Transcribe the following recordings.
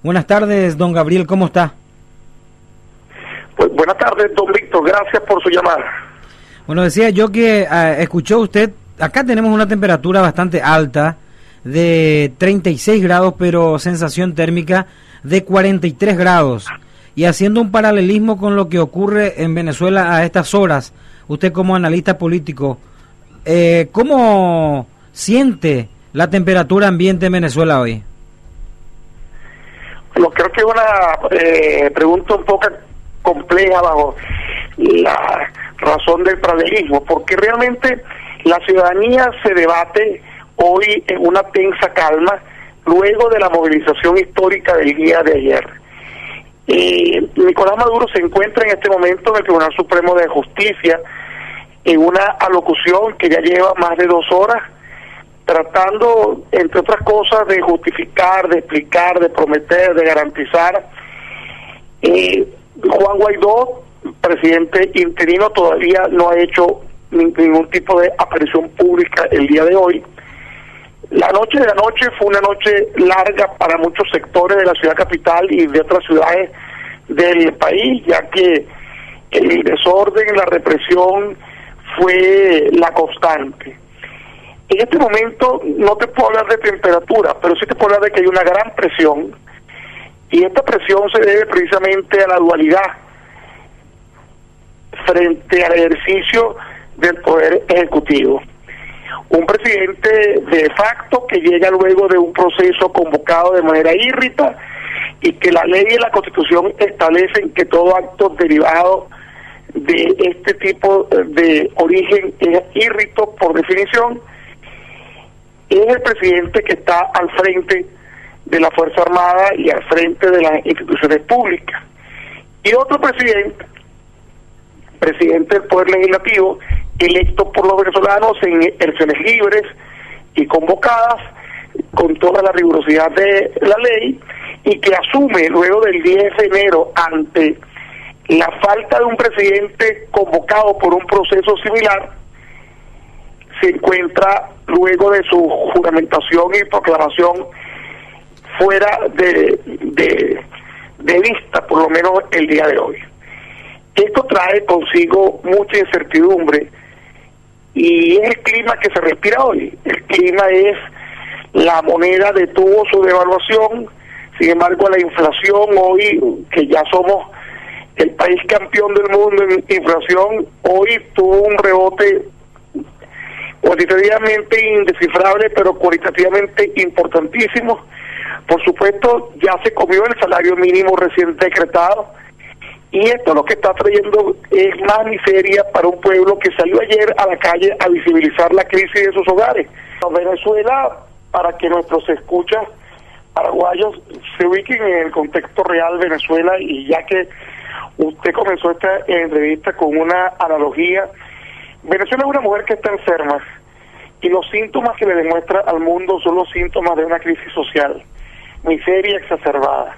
Buenas tardes, don Gabriel, ¿cómo está? Pues buenas tardes, don Víctor, gracias por su llamada. Bueno, decía yo que escuchó usted, acá tenemos una temperatura bastante alta de 36 grados, pero sensación térmica de 43 grados. Y haciendo un paralelismo con lo que ocurre en Venezuela a estas horas, usted como analista político, ¿cómo siente la temperatura ambiente en Venezuela hoy? Lo creo que es una pregunta un poco compleja bajo la razón del paralelismo, porque realmente la ciudadanía se debate hoy en una tensa calma luego de la movilización histórica del día de ayer. Nicolás Maduro se encuentra en este momento en el Tribunal Supremo de Justicia en una alocución que ya lleva más de 2 horas, tratando, entre otras cosas, de justificar, de explicar, de prometer, de garantizar. Juan Guaidó, presidente interino, todavía no ha hecho ningún tipo de aparición pública el día de hoy. La noche de anoche fue una noche larga para muchos sectores de la ciudad capital y de otras ciudades del país, ya que el desorden, la represión fue la constante. En este momento no te puedo hablar de temperatura, pero sí te puedo hablar de que hay una gran presión, y esta presión se debe precisamente a la dualidad frente al ejercicio del poder ejecutivo. Un presidente de facto que llega luego de un proceso convocado de manera írrita, y que la ley y la Constitución establecen que todo acto derivado de este tipo de origen es írrito por definición. Es el presidente que está al frente de la Fuerza Armada y al frente de las instituciones públicas. Y otro presidente del Poder Legislativo, electo por los venezolanos en elecciones libres y convocadas con toda la rigurosidad de la ley, y que asume luego del 10 de enero ante la falta de un presidente convocado por un proceso similar. Se encuentra luego de su juramentación y proclamación fuera de vista, por lo menos el día de hoy. Esto trae consigo mucha incertidumbre, y es el clima que se respira hoy. El clima es: la moneda detuvo su devaluación, sin embargo la inflación hoy, que ya somos el país campeón del mundo en inflación, hoy tuvo un rebote cuantitativamente indescifrable, pero cualitativamente importantísimo. Por supuesto, ya se comió el salario mínimo recién decretado, y esto lo que está trayendo es más miseria para un pueblo que salió ayer a la calle a visibilizar la crisis de sus hogares. Venezuela, para que nuestros escuchas paraguayos se ubiquen en el contexto real de Venezuela, y ya que usted comenzó esta entrevista con una analogía, Venezuela es una mujer que está enferma, y los síntomas que le demuestra al mundo son los síntomas de una crisis social, miseria exacerbada.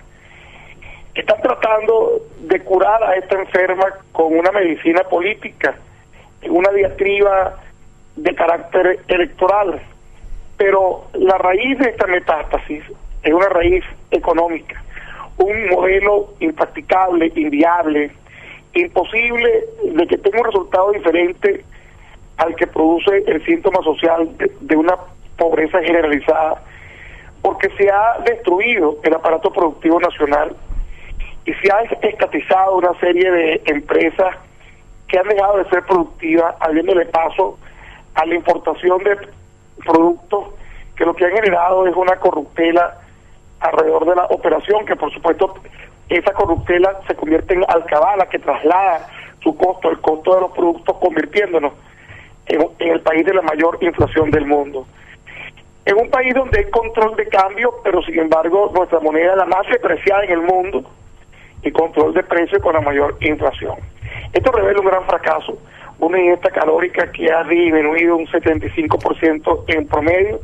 Están tratando de curar a esta enferma con una medicina política, una diatriba de carácter electoral, pero la raíz de esta metástasis es una raíz económica, un modelo impracticable, inviable, imposible de que tenga un resultado diferente al que produce el síntoma social de una pobreza generalizada, porque se ha destruido el aparato productivo nacional y se ha estatizado una serie de empresas que han dejado de ser productivas, abriéndole paso a la importación de productos que lo que han generado es una corruptela alrededor de la operación, que por supuesto esa corruptela se convierte en alcabala que traslada su costo, el costo de los productos, convirtiéndonos en el país de la mayor inflación del mundo. En un país donde hay control de cambio, pero sin embargo nuestra moneda es la más depreciada en el mundo, y control de precios con la mayor inflación. Esto revela un gran fracaso, una ingesta calórica que ha disminuido un 75% en promedio,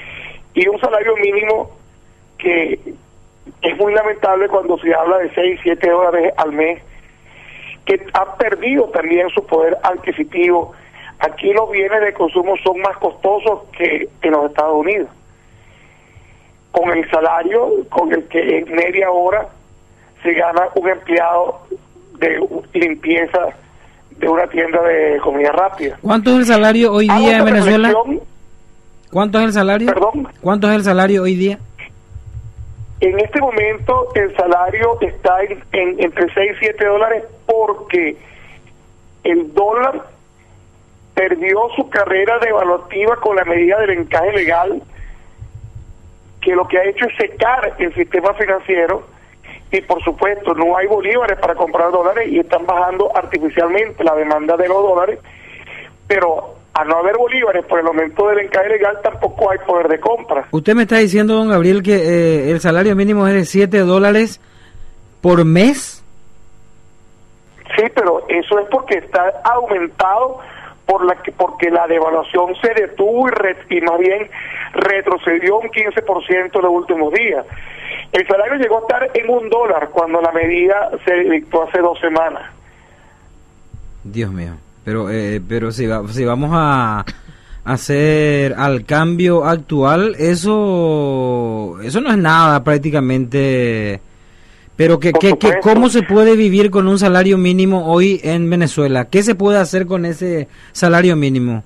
y un salario mínimo que es muy lamentable cuando se habla de 6, 7 dólares al mes, que ha perdido también su poder adquisitivo. Aquí los bienes de consumo son más costosos que en los Estados Unidos. con el salario con el que en media hora se gana un empleado de limpieza de una tienda de comida rápida. ¿Cuánto es el salario hoy día en Venezuela? ¿Cuánto es el salario? ¿Perdón? ¿Cuánto es el salario hoy día? En este momento el salario está en entre 6 y 7 dólares porque el dólar perdió su carrera devaluativa con la medida del encaje legal, que lo que ha hecho es secar el sistema financiero y por supuesto no hay bolívares para comprar dólares y están bajando artificialmente la demanda de los dólares, pero al no haber bolívares por el aumento del encaje legal tampoco hay poder de compra. Usted me está diciendo, don Gabriel, que el salario mínimo es de 7 dólares por mes. Sí, pero eso es porque está aumentado porque la devaluación se detuvo y más bien retrocedió un 15% en los últimos días. El salario llegó a estar en $1 cuando la medida se dictó hace 2 semanas. Dios mío, pero si vamos a hacer al cambio actual, eso no es nada prácticamente. Pero ¿cómo se puede vivir con un salario mínimo hoy en Venezuela? ¿Qué se puede hacer con ese salario mínimo?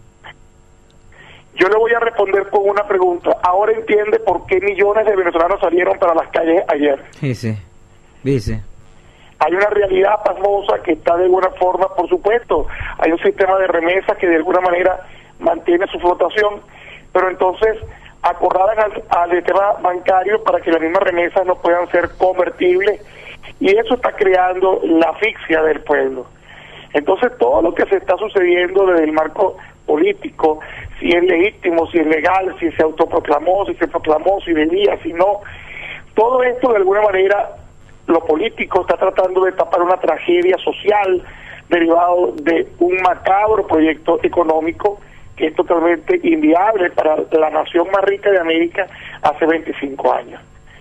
Yo le voy a responder con una pregunta. Ahora entiende por qué millones de venezolanos salieron para las calles ayer. Sí. Dice. Hay una realidad pasmosa que está de alguna forma, por supuesto, hay un sistema de remesas que de alguna manera mantiene su flotación, pero entonces acorralan al sistema bancario para que las mismas remesas no puedan ser convertibles y eso está creando la asfixia del pueblo. Entonces todo lo que se está sucediendo desde el marco político, si es legítimo, si es legal, si se autoproclamó, si se proclamó, si debía, si no, todo esto de alguna manera lo político está tratando de tapar una tragedia social derivado de un macabro proyecto económico que es totalmente inviable para la nación más rica de América hace 25 años.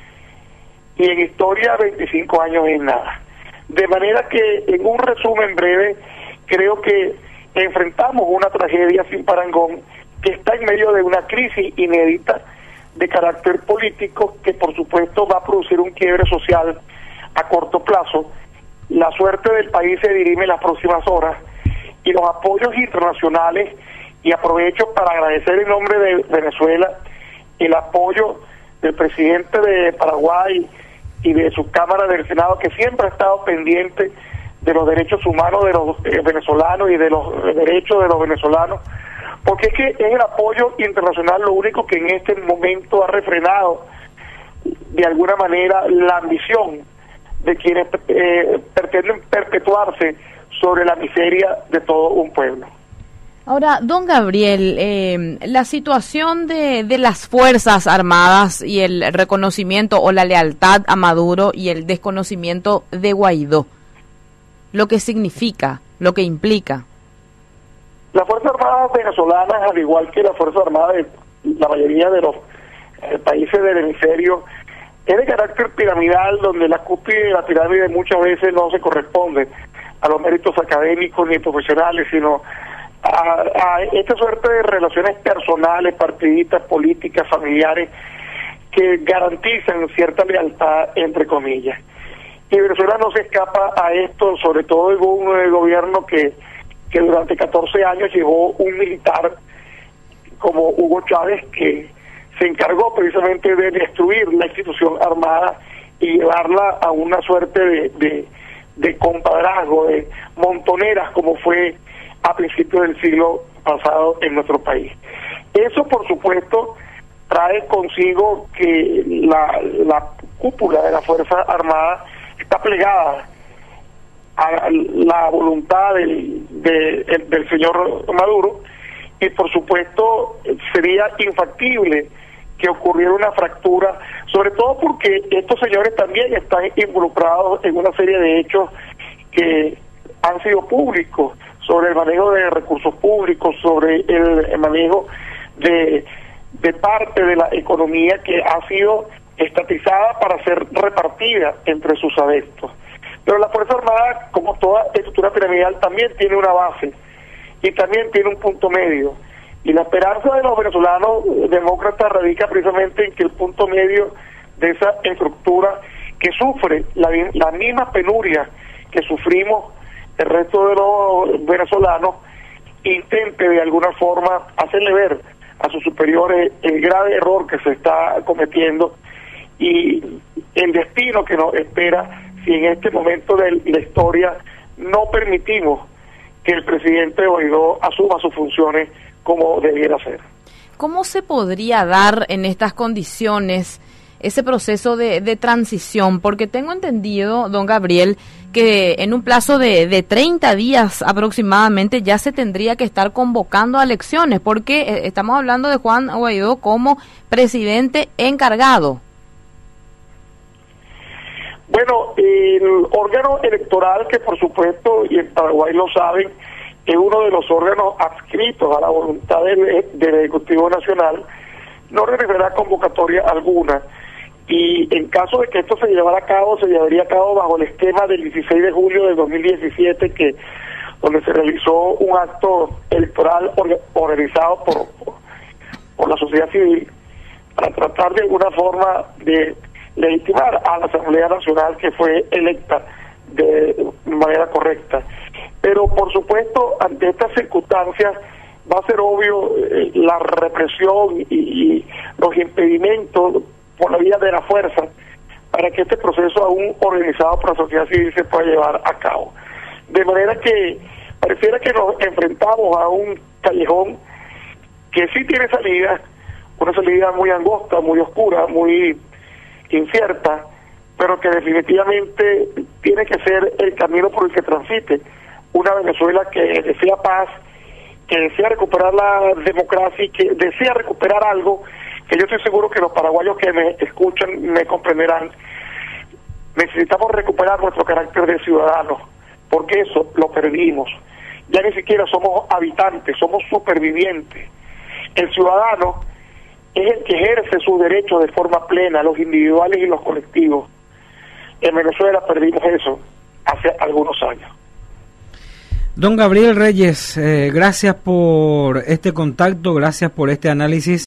Y en historia 25 años es nada. De manera que, en un resumen breve, creo que enfrentamos una tragedia sin parangón que está en medio de una crisis inédita de carácter político que por supuesto va a producir un quiebre social a corto plazo. La suerte del país se dirime en las próximas horas y los apoyos internacionales, y aprovecho para agradecer en nombre de Venezuela el apoyo del presidente de Paraguay y de su Cámara del Senado, que siempre ha estado pendiente de los derechos humanos de los venezolanos y de los derechos de los venezolanos, porque es que es el apoyo internacional lo único que en este momento ha refrenado de alguna manera la ambición de quienes pretenden perpetuarse sobre la miseria de todo un pueblo. Ahora, don Gabriel, la situación de las Fuerzas Armadas y el reconocimiento o la lealtad a Maduro y el desconocimiento de Guaidó, lo que significa, lo que implica. Las Fuerzas Armadas venezolanas, al igual que las Fuerzas Armadas de la mayoría de los países del hemisferio, es de carácter piramidal, donde la cúspide de la pirámide muchas veces no se corresponde a los méritos académicos ni profesionales, sino a esta suerte de relaciones personales, partidistas, políticas, familiares, que garantizan cierta lealtad, entre comillas. Y Venezuela no se escapa a esto, sobre todo en un gobierno que durante 14 años llevó un militar como Hugo Chávez, que se encargó precisamente de destruir la institución armada y llevarla a una suerte de compadrazgo, de montoneras, como fue a principios del siglo pasado en nuestro país. Eso, por supuesto, trae consigo que la cúpula de la Fuerza Armada está plegada a la voluntad del señor Maduro, y por supuesto sería infactible que ocurriera una fractura, sobre todo porque estos señores también están involucrados en una serie de hechos que han sido públicos, sobre el manejo de recursos públicos, sobre el manejo de parte de la economía que ha sido estatizada para ser repartida entre sus adeptos. Pero la Fuerza Armada, como toda estructura piramidal, también tiene una base y también tiene un punto medio, Y la esperanza de los venezolanos demócratas radica precisamente en que el punto medio de esa estructura que sufre la misma penuria que sufrimos el resto de los venezolanos, intente de alguna forma hacerle ver a sus superiores el grave error que se está cometiendo y el destino que nos espera si en este momento de la historia no permitimos que el presidente Guaidó asuma sus funciones como debiera ser. ¿Cómo se podría dar en estas condiciones ese proceso de transición? Porque tengo entendido, don Gabriel, que en un plazo de 30 días aproximadamente ya se tendría que estar convocando a elecciones, porque estamos hablando de Juan Guaidó como presidente encargado. Bueno, el órgano electoral, que por supuesto, y en Paraguay lo saben, es uno de los órganos adscritos a la voluntad del Ejecutivo Nacional, no realizará convocatoria alguna. Y en caso de que esto se llevara a cabo, se llevaría a cabo bajo el esquema del 16 de julio de 2017, donde se realizó un acto electoral organizado por la sociedad civil para tratar de alguna forma de legitimar a la Asamblea Nacional, que fue electa de manera correcta. Pero por supuesto, ante estas circunstancias va a ser obvio la represión y los impedimentos por la vía de la fuerza para que este proceso aún organizado por la sociedad civil se pueda llevar a cabo. De manera que pareciera que nos enfrentamos a un callejón que sí tiene salida, una salida muy angosta, muy oscura, muy incierta, pero que definitivamente tiene que ser el camino por el que transite una Venezuela que desea paz, que desea recuperar la democracia y que desea recuperar algo que yo estoy seguro que los paraguayos que me escuchan me comprenderán. Necesitamos recuperar nuestro carácter de ciudadanos, porque eso lo perdimos. Ya ni siquiera somos habitantes, somos supervivientes. El ciudadano es el que ejerce sus derechos de forma plena, los individuales y los colectivos. En Venezuela perdimos eso hace algunos años. Don Gabriel Reyes, gracias por este contacto, gracias por este análisis.